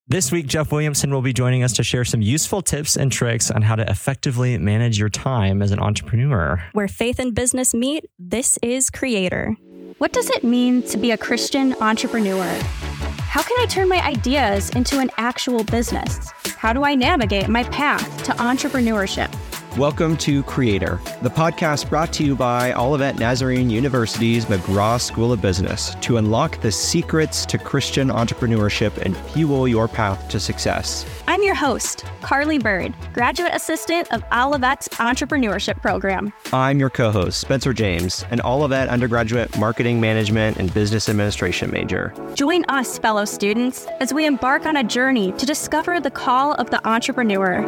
This week, Jeff Williamson will be joining us to share some useful tips and tricks on how to effectively manage your time as an entrepreneur. Where faith and business meet, this is Creator. What does it mean to be a Christian entrepreneur? How can I turn my ideas into an actual business? How do I navigate my path to entrepreneurship? Welcome to Creator, the podcast brought to you by Olivet Nazarene University's McGraw School of Business to unlock the secrets to Christian entrepreneurship and fuel your path to success. I'm your host, Carly Bird, graduate assistant of Olivet's entrepreneurship program. I'm your co-host, Spencer James, an Olivet undergraduate marketing management and business administration major. Join us, fellow students, as we embark on a journey to discover the call of the entrepreneur.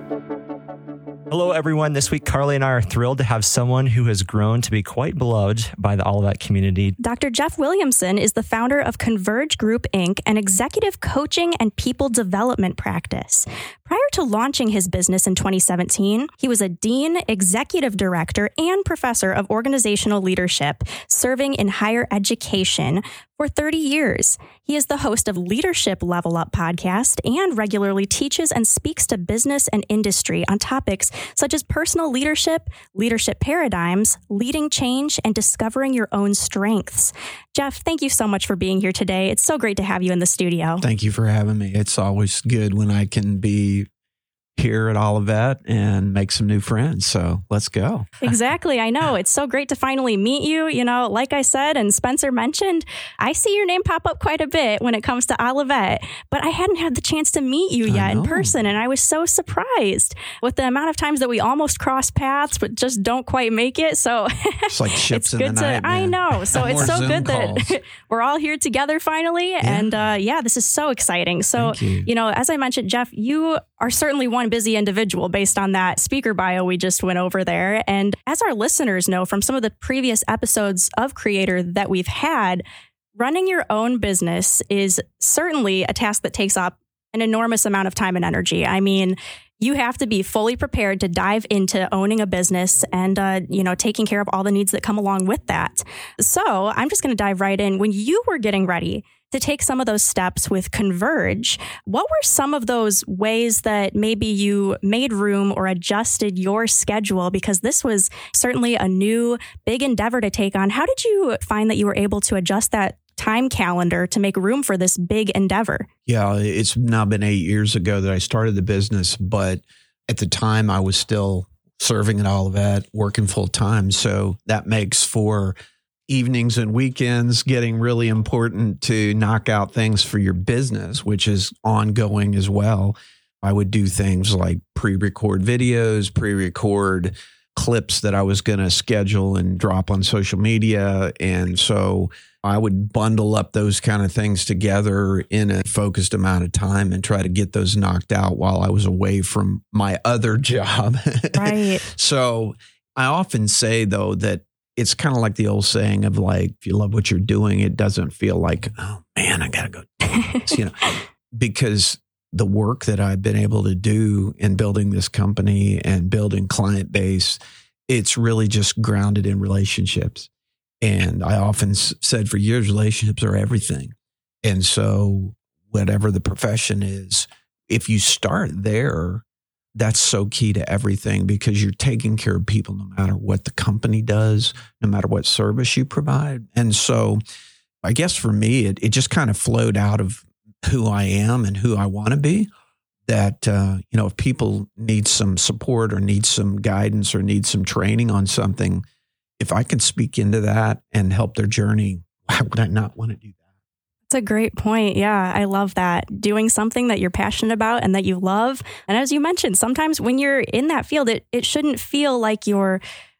Hello, everyone. This week, Carly and I are thrilled to have someone who has grown to be quite beloved by the Olivet community. Dr. Jeff Williamson is the founder of Converge Group, Inc., an executive coaching and people development practice. Prior to launching his business in 2017, he was a dean, executive director, and professor of organizational leadership, serving in higher education for 30 years. He is the host of Leadership Level Up podcast and regularly teaches and speaks to business and industry on topics such as personal leadership, leadership paradigms, leading change, and discovering your own strengths. Jeff, thank you so much for being here today. It's so great to have you in the studio. Thank you for having me. It's always good when I can be here at Olivet and make some new friends. So let's go. Exactly. I know. It's so great to finally meet you. You know, like I said, and Spencer mentioned, I see your name pop up quite a bit when it comes to Olivet, but I hadn't had the chance to meet you yet in person. And I was so surprised with the amount of times that we almost cross paths, but just don't quite make it. So it's like ships in the night. I know. So it's so good that we're all here together finally. Yeah. And this is so exciting. So, you know, as I mentioned, Jeff, you are certainly one busy individual based on that speaker bio we just went over there. And as our listeners know from some of the previous episodes of Creator that we've had, running your own business is certainly a task that takes up an enormous amount of time and energy. I mean, you have to be fully prepared to dive into owning a business and, taking care of all the needs that come along with that. So I'm just going to dive right in. When you were getting ready to take some of those steps with Converge, what were some of those ways that maybe you made room or adjusted your schedule? Because this was certainly a new big endeavor to take on. How did you find that you were able to adjust that time calendar to make room for this big endeavor? Yeah, it's now been 8 years ago that I started the business, but at the time I was still serving at Olivet, working full time. So that makes for evenings and weekends getting really important to knock out things for your business, which is ongoing as well. I would do things like pre-record videos, pre-record clips that I was going to schedule and drop on social media. And so I would bundle up those kind of things together in a focused amount of time and try to get those knocked out while I was away from my other job. Right. So I often say, though, that it's kind of like the old saying of like, if you love what you're doing, it doesn't feel like, oh man, I got to go do this, because the work that I've been able to do in building this company and building client base, it's really just grounded in relationships. And I often said for years, relationships are everything. And so whatever the profession is, if you start there, that's so key to everything because you're taking care of people no matter what the company does, no matter what service you provide. And so I guess for me, it just kind of flowed out of who I am and who I want to be, that, if people need some support or need some guidance or need some training on something, if I can speak into that and help their journey, why would I not want to do that? That's a great point. Yeah, I love that. Doing something that you're passionate about and that you love. And as you mentioned, sometimes when you're in that field, it shouldn't feel like you're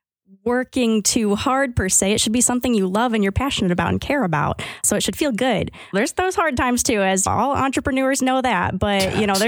working too hard per se. It should be something you love and you're passionate about and care about. So it should feel good. There's those hard times too, as all entrepreneurs know that. But, there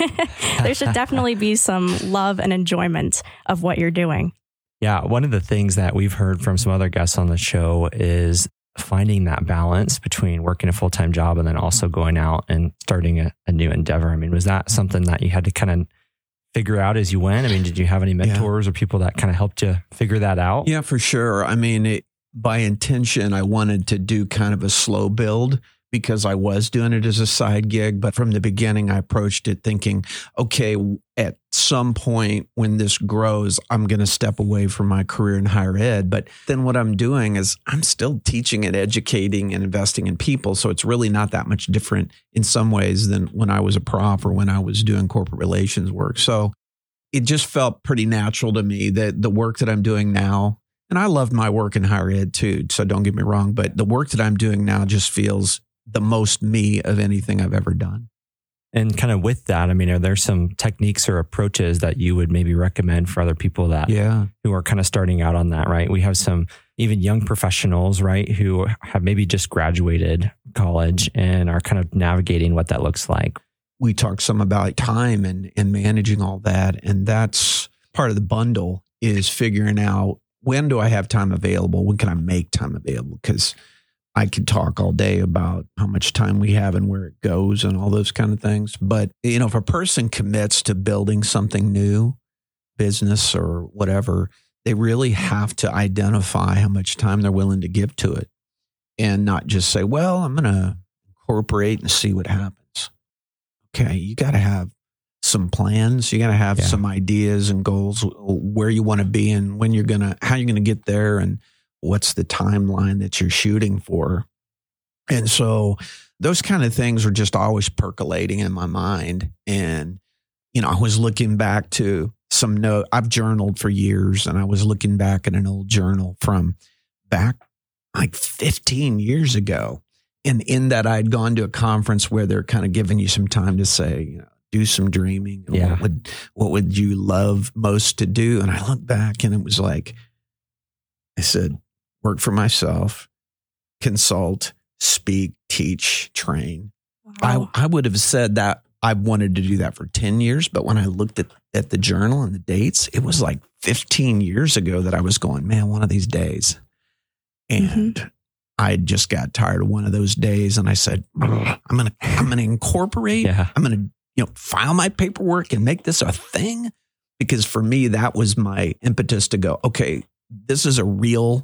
should definitely be some love and enjoyment of what you're doing. Yeah, one of the things that we've heard from some other guests on the show is finding that balance between working a full-time job and then also going out and starting a new endeavor. I mean, was that something that you had to kind of figure out as you went? I mean, did you have any mentors or people that kind of helped you figure that out? Yeah, for sure. I mean, by intention, I wanted to do kind of a slow build because I was doing it as a side gig. But from the beginning, I approached it thinking, okay, at some point when this grows, I'm going to step away from my career in higher ed. But then what I'm doing is I'm still teaching and educating and investing in people. So it's really not that much different in some ways than when I was a prof or when I was doing corporate relations work. So it just felt pretty natural to me that the work that I'm doing now, and I loved my work in higher ed too, so don't get me wrong, but the work that I'm doing now just feels the most me of anything I've ever done. And kind of with that, I mean, are there some techniques or approaches that you would maybe recommend for other people that who are kind of starting out on that, right? We have some even young professionals, right, who have maybe just graduated college and are kind of navigating what that looks like. We talked some about time and managing all that. And that's part of the bundle is figuring out, when do I have time available? When can I make time available? Because I could talk all day about how much time we have and where it goes and all those kind of things. But, you know, if a person commits to building something new, business or whatever, they really have to identify how much time they're willing to give to it and not just say, well, I'm going to incorporate and see what happens. Okay, you got to have some plans. You got to have some ideas and goals, where you want to be and when how you're going to get there and what's the timeline that you're shooting for. And so those kind of things are just always percolating in my mind. And, you know, I was looking back to some note. I've journaled for years, and I was looking back at an old journal from back like 15 years ago. And in that, I'd gone to a conference where they're kind of giving you some time to say, you know, do some dreaming. What would you love most to do? And I looked back, and it was like, I said, work for myself, consult, speak, teach, train. Wow. I would have said that I wanted to do that for 10 years. But when I looked at the journal and the dates, it was like 15 years ago that I was going, man, one of these days. And I just got tired of one of those days. And I said, I'm going to incorporate, I'm going to, file my paperwork and make this a thing. Because for me, that was my impetus to go, okay, this is a real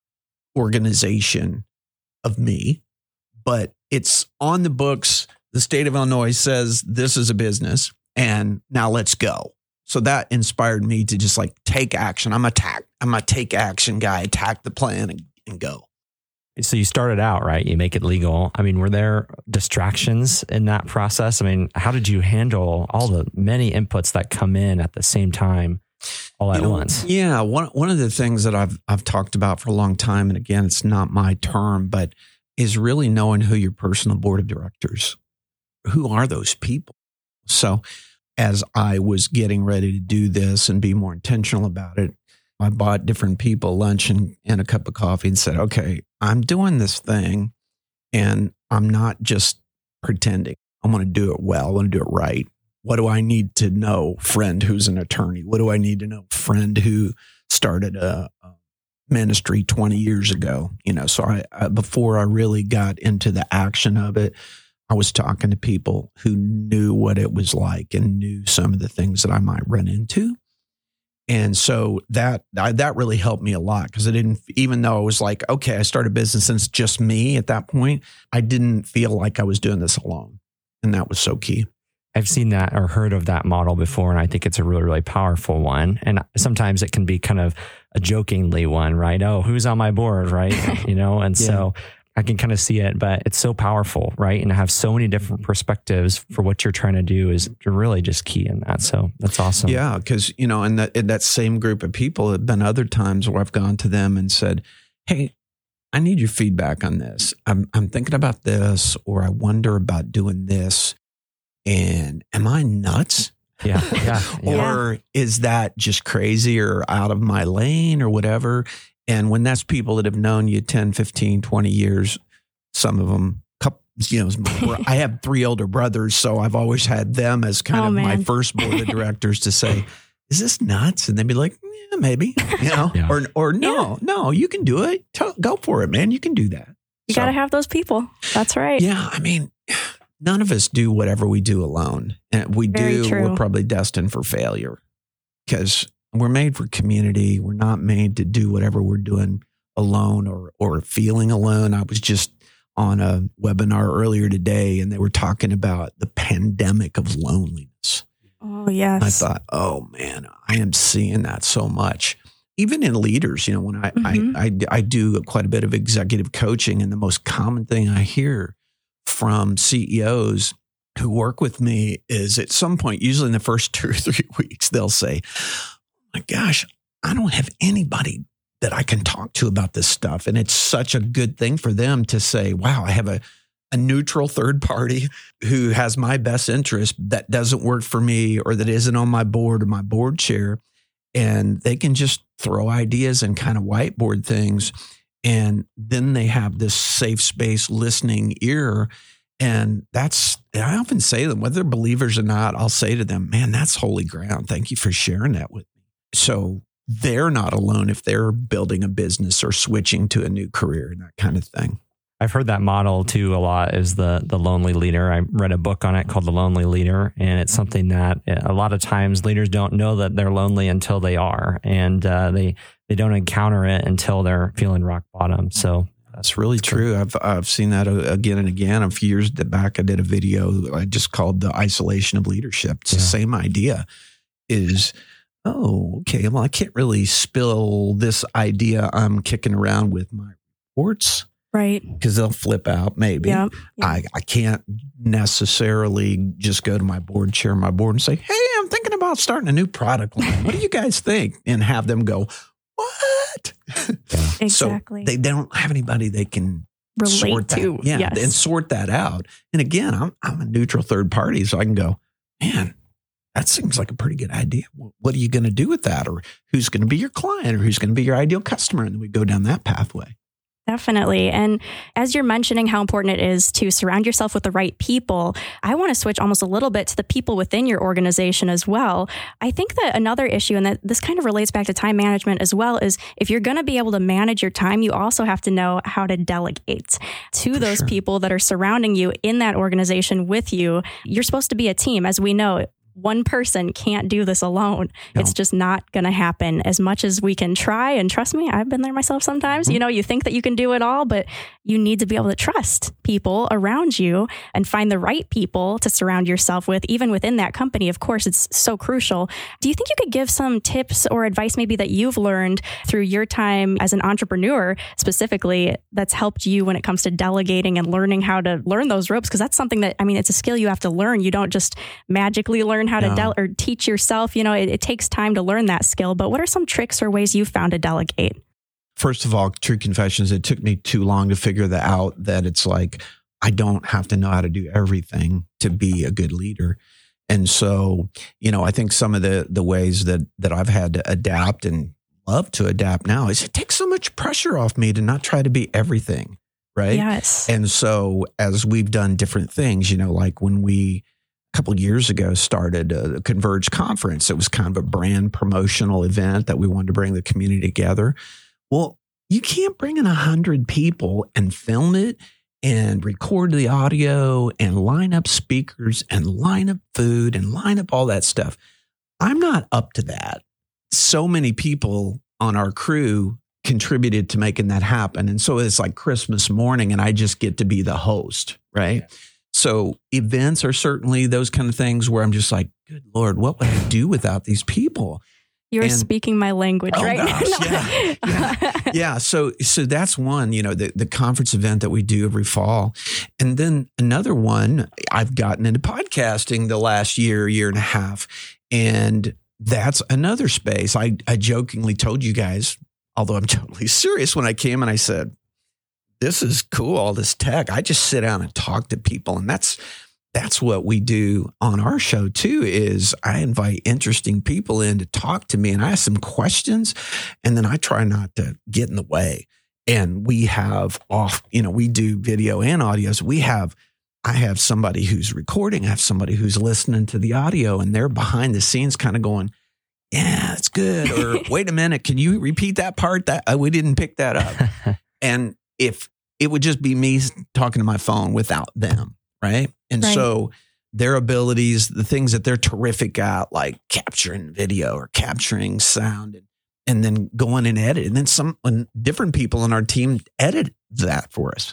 organization of me, but it's on the books. The state of Illinois says this is a business, and now let's go. So that inspired me to just like take action. I'm a take action guy, attack the plan and go. So you started out, right? You make it legal. I mean, were there distractions in that process? I mean, how did you handle all the many inputs that come in at the same time all at once? Yeah. One of the things that I've talked about for a long time, and again, it's not my term, but is really knowing who your personal board of directors, who are those people? So as I was getting ready to do this and be more intentional about it, I bought different people lunch and a cup of coffee and said, okay, I'm doing this thing and I'm not just pretending. I want to do it well. I want to do it right. What do I need to know? Friend who's an attorney. What do I need to know? Friend who started a ministry 20 years ago. So I before I really got into the action of it, I was talking to people who knew what it was like and knew some of the things that I might run into. And so that really helped me a lot because even though it was like, okay, I started a business and it's just me at that point, I didn't feel like I was doing this alone. And that was so key. I've seen that or heard of that model before, and I think it's a really, really powerful one. And sometimes it can be kind of a jokingly one, right? Oh, who's on my board, right? And so I can kind of see it, but it's so powerful, right? And to have so many different perspectives for what you're trying to do is really just key in that. So that's awesome. Yeah, because, in that same group of people, there have been other times where I've gone to them and said, hey, I need your feedback on this. I'm thinking about this, or I wonder about doing this. And am I nuts? Yeah. Or is that just crazy or out of my lane or whatever? And when that's people that have known you 10, 15, 20 years, some of them, I have 3 older brothers, so I've always had them as kind of my first board of directors to say, is this nuts? And they'd be like, yeah, maybe, or no, you can do it. Go for it, man. You can do that. You got to have those people. That's right. Yeah. I mean, none of us do whatever we do alone. And if we do, we're probably destined for failure because we're made for community. We're not made to do whatever we're doing alone or feeling alone. I was just on a webinar earlier today, and they were talking about the pandemic of loneliness. Oh, yes. I thought, oh man, I am seeing that so much. Even in leaders, when I do quite a bit of executive coaching, and the most common thing I hear from CEOs who work with me is at some point, usually in the first 2 or 3 weeks, they'll say, oh my gosh, I don't have anybody that I can talk to about this stuff. And it's such a good thing for them to say, wow, I have a neutral third party who has my best interest that doesn't work for me or that isn't on my board or my board chair. And they can just throw ideas and kind of whiteboard things. And then they have this safe space listening ear. And I often say to them, whether they're believers or not, I'll say to them, man, that's holy ground. Thank you for sharing that with me. So they're not alone if they're building a business or switching to a new career and that kind of thing. I've heard that model too a lot, is the lonely leader. I read a book on it called The Lonely Leader, and it's something that a lot of times leaders don't know that they're lonely until they are, and they don't encounter it until they're feeling rock bottom. So that's really true. I've seen that again and again. A few years back, I did a video I just called The Isolation of Leadership. It's the same idea is, oh, okay, well, I can't really spill this idea I'm kicking around with my reports. Right. Because they'll flip out, maybe. Yep. I can't necessarily just go to my board chair, and say, hey, I'm thinking about starting a new product line. What do you guys think? And have them go, what? Exactly. So they don't have anybody they can relate to. And sort that out. And again, I'm a neutral third party, so I can go, man, that seems like a pretty good idea. What are you going to do with that? Or who's going to be your client? Or who's going to be your ideal customer? And then we go down that pathway. Definitely. And as you're mentioning how important it is to surround yourself with the right people, I want to switch almost a little bit to the people within your organization as well. I think that another issue, and that this kind of relates back to time management as well, is if you're going to be able to manage your time, you also have to know how to delegate to those people that are surrounding you in that organization with you. You're supposed to be a team, as we know. One person can't do this alone. No. It's just not going to happen as much as we can try. And trust me, I've been there myself sometimes. Mm-hmm. You think that you can do it all, but you need to be able to trust people around you and find the right people to surround yourself with, even within that company. Of course, it's so crucial. Do you think you could give some tips or advice maybe that you've learned through your time as an entrepreneur specifically that's helped you when it comes to delegating and learning how to learn those ropes? Because that's something that, it's a skill you have to learn. You don't just magically learn how to or teach yourself. It takes time to learn that skill. But what are some tricks or ways you've found to delegate? First of all, true confessions, it took me too long to figure that out, that it's like, I don't have to know how to do everything to be a good leader. And so, I think some of the ways that I've had to adapt and love to adapt now is it takes so much pressure off me to not try to be everything. Right. Yes. And so as we've done different things, like when we a couple of years ago started a Converge conference. It was kind of a brand promotional event that we wanted to bring the community together. Well, you can't bring in 100 people and film it and record the audio and line up speakers and line up food and line up all that stuff. I'm not up to that. So many people on our crew contributed to making that happen. And so it's like Christmas morning and I just get to be the host, right? Yeah. So events are certainly those kind of things where I'm just like, good Lord, what would I do without these people? You're speaking my language, right? Gosh, yeah. So that's one, the conference event that we do every fall. And then another one, I've gotten into podcasting the last year and a half. And that's another space. I jokingly told you guys, although I'm totally serious, when I came and I said, this is cool, all this tech. I just sit down and talk to people. And that's what we do on our show too, is I invite interesting people in to talk to me and I ask them questions. And then I try not to get in the way. And we have we do video and audios. I have somebody who's recording. I have somebody who's listening to the audio and they're behind the scenes kind of going, yeah, it's good. Or wait a minute, can you repeat that part? That we didn't pick that up. And if it would just be me talking to my phone without them, right? And so their abilities, the things that they're terrific at, like capturing video or capturing sound, and then going and edit. And then when different people on our team edit that for us.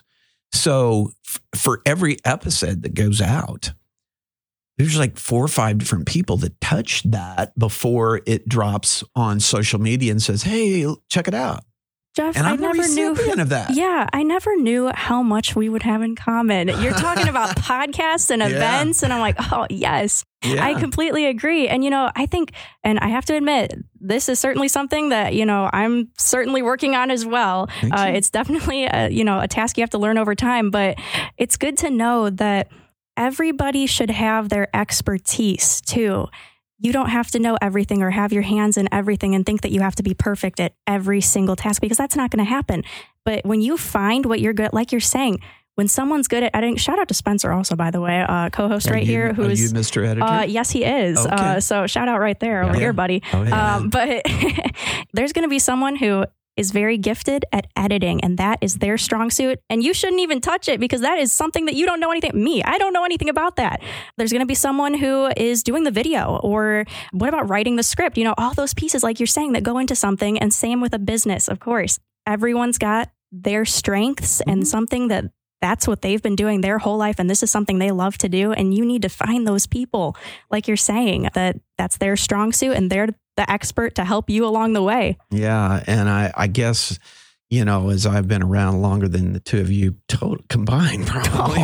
So for every episode that goes out, there's like 4 or 5 different people that touch that before it drops on social media and says, hey, check it out. Jeff, and I'm I never knew of that. Yeah, I never knew how much we would have in common. You're talking about podcasts and events, and I'm like, oh, yes. Yeah. I completely agree. And, I think, and I have to admit, this is certainly something that, I'm certainly working on as well. It's definitely, a task you have to learn over time, but it's good to know that everybody should have their expertise too. You don't have to know everything or have your hands in everything and think that you have to be perfect at every single task, because that's not going to happen. But when you find what you're good at, like you're saying, when someone's good at editing, shout out to Spencer also, by the way, co-host here. Are you Mr. Editor? Yes, he is. Okay. So shout out right there over here, buddy. Oh, yeah. But there's going to be someone who is very gifted at editing, and that is their strong suit. And you shouldn't even touch it, because that is something that you don't know anything. I don't know anything about that. There's going to be someone who is doing the video, or what about writing the script? All those pieces, like you're saying, that go into something. And same with a business, of course. Everyone's got their strengths and something that's what they've been doing their whole life. And this is something they love to do. And you need to find those people, like you're saying, that's their strong suit, and they're the expert to help you along the way. Yeah. And I guess, as I've been around longer than the two of you combined, probably,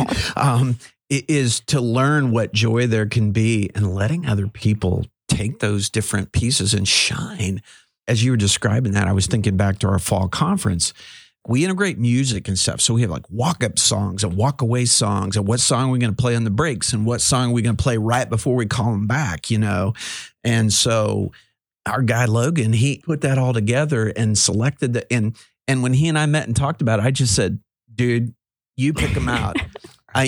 is to learn what joy there can be and letting other people take those different pieces and shine. As you were describing that, I was thinking back to our fall conference. We integrate music and stuff. So we have like walk-up songs and walk-away songs, and what song are we going to play on the breaks, and what song are we going to play right before we call them back, And so our guy Logan, he put that all together and selected and when he and I met and talked about it, I just said, dude, you pick them out. I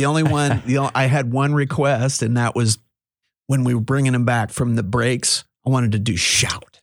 had one request, and that was when we were bringing him back from the breaks, I wanted to do shout,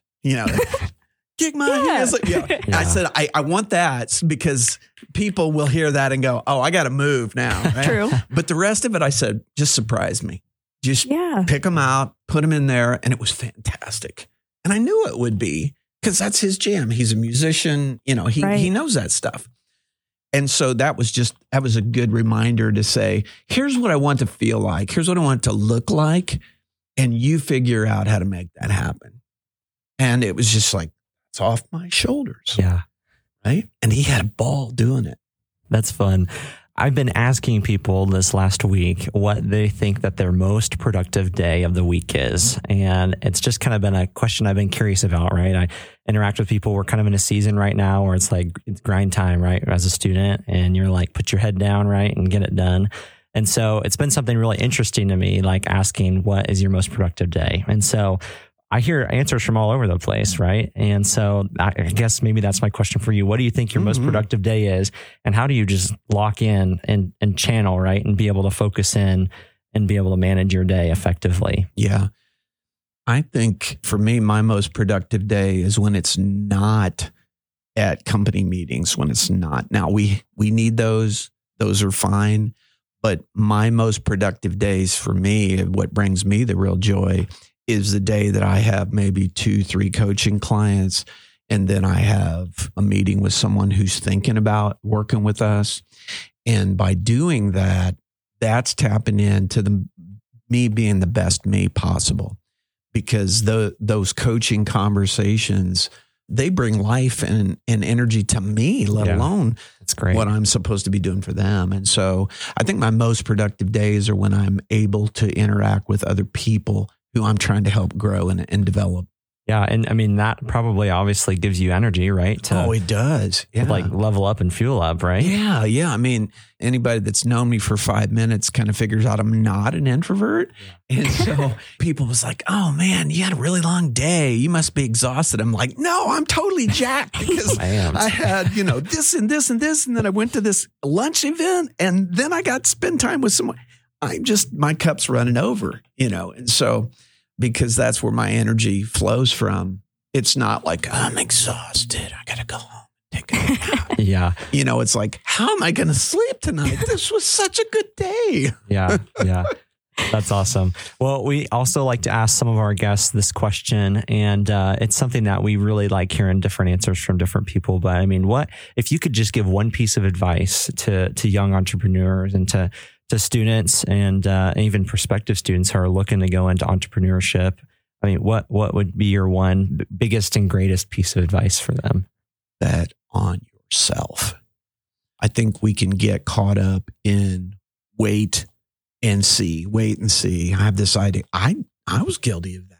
kick my hands. I said, I want that, because people will hear that and go, oh, I got to move now. Right? True. But the rest of it, I said, just surprise me. Just pick them out, put them in there. And it was fantastic. And I knew it would be, because that's his jam. He's a musician. He knows that stuff. And so that was a good reminder to say, here's what I want to feel like. Here's what I want it to look like. And you figure out how to make that happen. And it was just like, it's off my shoulders. Yeah. Right. And he had a ball doing it. That's fun. I've been asking people this last week what they think that their most productive day of the week is. And it's just kind of been a question I've been curious about, right? I interact with people. We're kind of in a season right now where it's like, it's grind time, right? As a student, and you're like, put your head down, right? And get it done. And so it's been something really interesting to me, like asking, what is your most productive day? And so I hear answers from all over the place, right? And so I guess maybe that's my question for you. What do you think your most productive day is? And how do you just lock in and channel, right? And be able to focus in and be able to manage your day effectively? Yeah. I think for me, my most productive day is when it's not at company meetings, when it's not. Now, we need those. Those are fine. But my most productive days for me, what brings me the real joy, is the day that I have maybe 2-3 coaching clients, and then I have a meeting with someone who's thinking about working with us. And by doing that, that's tapping into me being the best me possible, because those coaching conversations, they bring life and energy to me, let alone that's great. What I'm supposed to be doing for them. And so I think my most productive days are when I'm able to interact with other people who I'm trying to help grow and develop. Yeah. And I mean, that probably obviously gives you energy, right? It does. Yeah. Like level up and fuel up, right? Yeah. Yeah. I mean, anybody that's known me for 5 minutes kind of figures out I'm not an introvert. Yeah. And so people was like, oh man, you had a really long day. You must be exhausted. I'm like, no, I'm totally jacked, because I had, this and this and this. And then I went to this lunch event, and then I got to spend time with someone. My cup's running over, and so, because that's where my energy flows from. It's not like, I'm exhausted, I got to go home, take a nap. Yeah. It's like, how am I going to sleep tonight? This was such a good day. Yeah. Yeah. That's awesome. Well, we also like to ask some of our guests this question, and it's something that we really like hearing different answers from different people. But I mean, what if you could just give one piece of advice to young entrepreneurs and to students and even prospective students who are looking to go into entrepreneurship? I mean, what would be your one biggest and greatest piece of advice for them? Bet on yourself. I think we can get caught up in wait and see. I have this idea. I was guilty of that.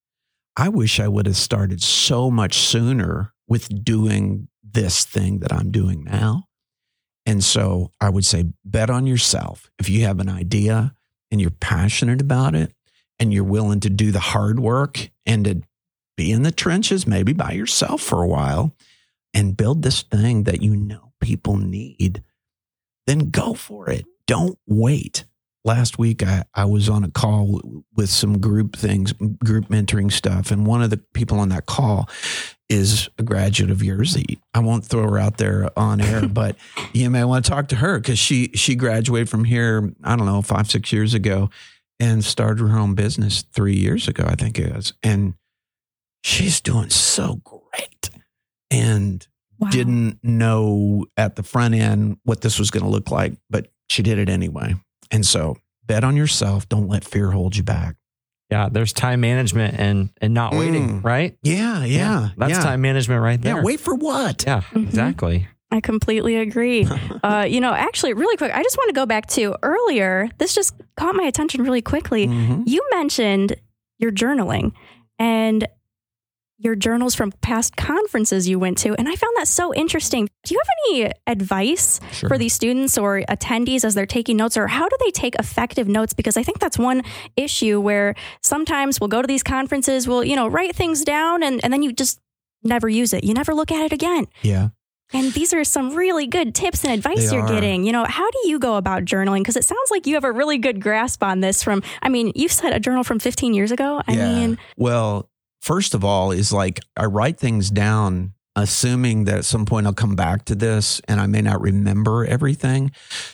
I wish I would have started so much sooner with doing this thing that I'm doing now. And so I would say, bet on yourself. If you have an idea and you're passionate about it and you're willing to do the hard work and to be in the trenches, maybe by yourself for a while, and build this thing that you know people need, then go for it. Don't wait. Last week, I was on a call with some group mentoring stuff. And one of the people on that call is a graduate of yours. I won't throw her out there on air, but you may want to talk to her because she graduated from here, I don't know, 5-6 years ago and started her own business 3 years ago, I think it was. And she's doing so great. And didn't know at the front end what this was going to look like, but she did it anyway. And so bet on yourself. Don't let fear hold you back. Yeah, there's time management and not waiting, right? Yeah. That's time management right there. Yeah, wait for what? Yeah, exactly. I completely agree. Actually, really quick, I just want to go back to earlier. This just caught my attention really quickly. Mm-hmm. You mentioned your journaling and your journals from past conferences you went to. And I found that so interesting. Do you have any advice for these students or attendees as they're taking notes, or how do they take effective notes? Because I think that's one issue where sometimes we'll go to these conferences, we'll, write things down and then you just never use it. You never look at it again. Yeah. And these are some really good tips and advice you're getting. How do you go about journaling? Because it sounds like you have a really good grasp on this you said a journal from 15 years ago. Well, first of all, is like I write things down, assuming that at some point I'll come back to this and I may not remember everything.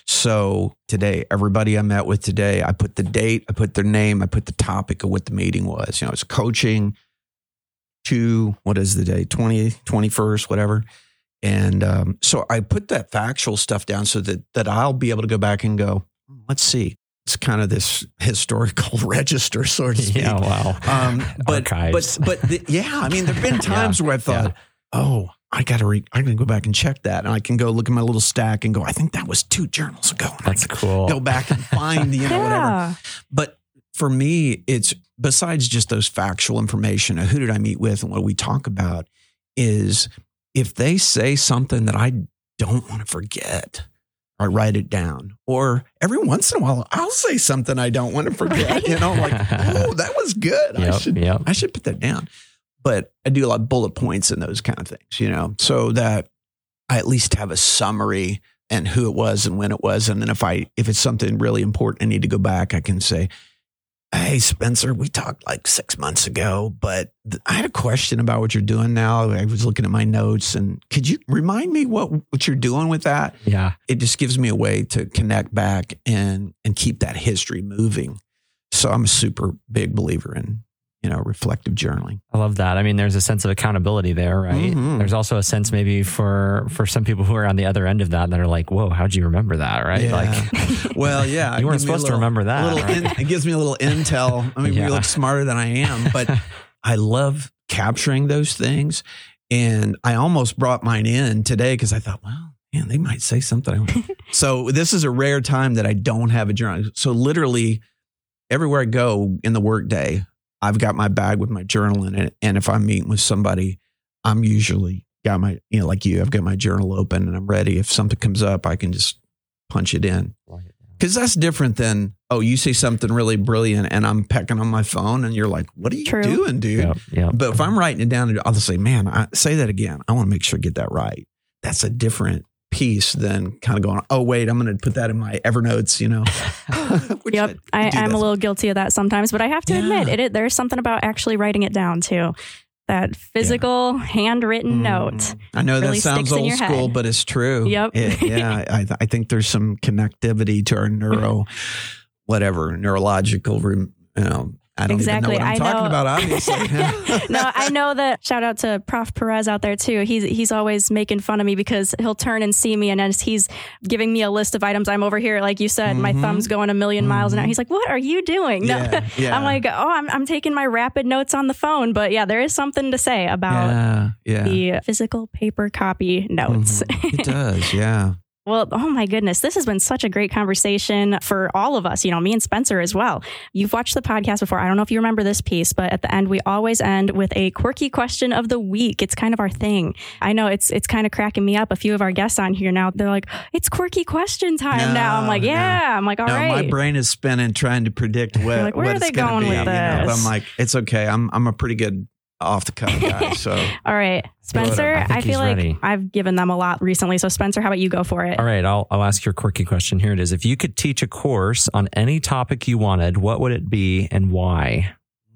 So today, everybody I met with today, I put the date, I put their name, I put the topic of what the meeting was. It's coaching to, what is the day? 20th, 21st, whatever. And so I put that factual stuff down so that I'll be able to go back and go, let's see. It's kind of this historical register, so to speak. Yeah, wow. But there've been times where I thought, I got to go back and check that. And I can go look at my little stack and go, I think that was 2 journals ago. And that's cool. Go back and find, whatever. But for me, it's besides just those factual information, who did I meet with and what do we talk about, is if they say something that I don't want to forget, I write it down. Or every once in a while, I'll say something I don't want to forget. That was good. I should put that down. But I do a lot of bullet points and those kind of things, so that I at least have a summary and who it was and when it was. And then if it's something really important, I need to go back, I can say, hey, Spencer, we talked like 6 months ago, but I had a question about what you're doing now. I was looking at my notes, and could you remind me what you're doing with that? Yeah. It just gives me a way to connect back and keep that history moving. So I'm a super big believer in, reflective journaling. I love that. I mean, there's a sense of accountability there, right? Mm-hmm. There's also a sense maybe for some people who are on the other end of that are like, whoa, how'd you remember that? Right. Yeah. Well, yeah. You weren't supposed to remember that. It gives me a little intel. I mean, we look smarter than I am, but I love capturing those things. And I almost brought mine in today because I thought, well, man, they might say something. So this is a rare time that I don't have a journal. So literally everywhere I go in the workday, I've got my bag with my journal in it. And if I'm meeting with somebody, I'm usually got my, like you, I've got my journal open and I'm ready. If something comes up, I can just punch it in. Because that's different than, you say something really brilliant and I'm pecking on my phone and you're like, what are you doing, dude? Yep. But if I'm writing it down, I'll just say, man, say that again. I want to make sure I get that right. That's a different piece than kind of going, wait, I'm going to put that in my Evernotes, Yep. I'm a little guilty of that sometimes, but I have to admit there's something about actually writing it down too. That physical handwritten note. I know really that sounds old school, but it's true. Yep. I think there's some connectivity to our whatever, neurological, I don't even know what I'm talking about, obviously. No, I know that. Shout out to Prof. Perez out there too. He's always making fun of me because he'll turn and see me, and as he's giving me a list of items, I'm over here, like you said, my thumb's going a million miles an hour. He's like, "What are you doing?" No. Yeah. I'm like, "Oh, I'm taking my rapid notes on the phone." But yeah, there is something to say about the physical paper copy notes. It does, yeah. Well, oh my goodness, this has been such a great conversation for all of us, me and Spencer as well. You've watched the podcast before. I don't know if you remember this piece, but at the end, we always end with a quirky question of the week. It's kind of our thing. I know it's kind of cracking me up. A few of our guests on here now, they're like, it's quirky question time now. I'm like, I'm like, all right. My brain is spinning trying to predict where are they going with this? But I'm like, it's okay. I'm a pretty good off the cuff guy. So all right, Spencer, I feel like ready. I've given them a lot recently. So Spencer, how about you go for it? All right, I'll ask your quirky question. Here it is. If you could teach a course on any topic you wanted, what would it be and why?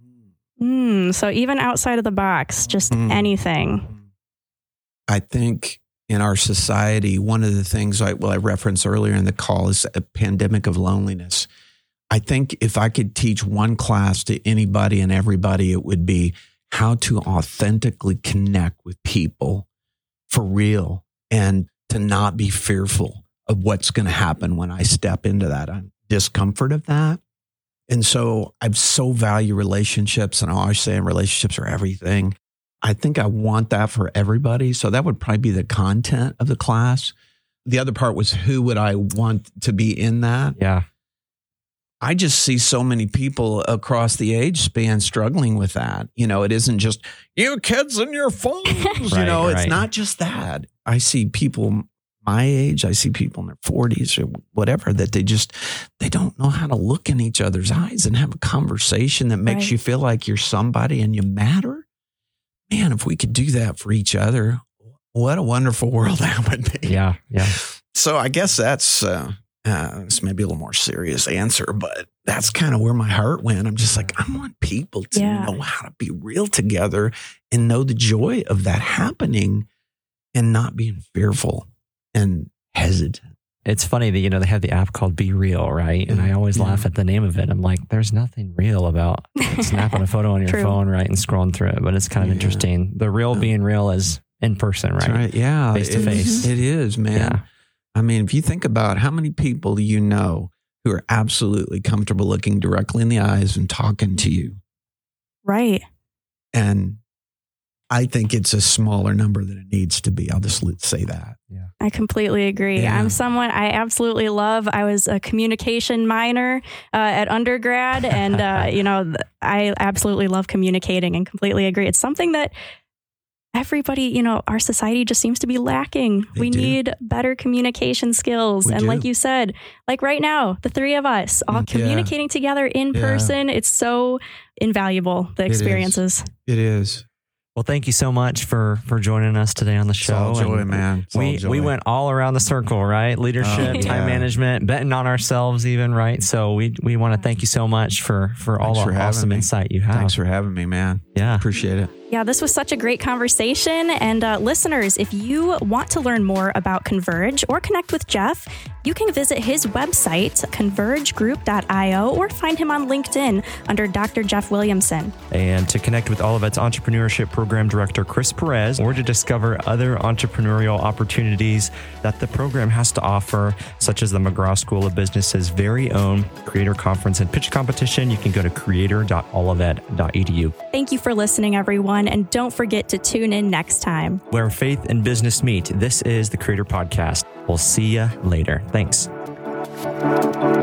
So even outside of the box, just anything. I think in our society, one of the things I referenced earlier in the call is a pandemic of loneliness. I think if I could teach one class to anybody and everybody, it would be how to authentically connect with people for real and to not be fearful of what's going to happen when I step into that discomfort of that. And so I so value relationships, and I always say relationships are everything. I think I want that for everybody. So that would probably be the content of the class. The other part was who would I want to be in that? Yeah. I just see so many people across the age span struggling with that. It isn't just you kids and your phones. It's not just that. I see people my age. I see people in their 40s or whatever that they don't know how to look in each other's eyes and have a conversation that makes you feel like you're somebody and you matter. Man, if we could do that for each other, what a wonderful world that would be. Yeah. So I guess that's it's maybe a little more serious answer, but that's kind of where my heart went. I'm just like, I want people to know how to be real together and know the joy of that happening and not being fearful and hesitant. It's funny that, they have the app called Be Real, right? And I always laugh at the name of it. I'm like, there's nothing real about snapping a photo on your phone, right, and scrolling through it. But it's kind of interesting. The real being real is in person, right? Right. Yeah. Face to face. It is, man. Yeah. I mean, if you think about how many people who are absolutely comfortable looking directly in the eyes and talking to you. Right. And I think it's a smaller number than it needs to be. I'll just say that. Yeah. I completely agree. Yeah. I'm someone I absolutely love. I was a communication minor at undergrad, and, I absolutely love communicating and completely agree. It's something that everybody, our society just seems to be lacking. We need better communication skills. And like you said, like right now, the three of us all communicating together in person, it's so invaluable, the experiences. It is. Well, thank you so much for joining us today on the show. It's all joy, man. We went all around the circle, right? Leadership, time management, betting on ourselves even, right? So we want to thank you so much for all the awesome insight you have. Thanks for having me, man. Yeah. Appreciate it. Yeah, this was such a great conversation. And listeners, if you want to learn more about Converge or connect with Jeff, you can visit his website, convergegroup.io, or find him on LinkedIn under Dr. Jeff Williamson. And to connect with Olivet's Entrepreneurship Program Director, Chris Perez, or to discover other entrepreneurial opportunities that the program has to offer, such as the McGraw School of Business's very own Creator Conference and Pitch Competition, you can go to creator.olivet.edu. Thank you for listening, everyone. And don't forget to tune in next time. Where faith and business meet. This is the Creator Podcast. We'll see you later. Thanks.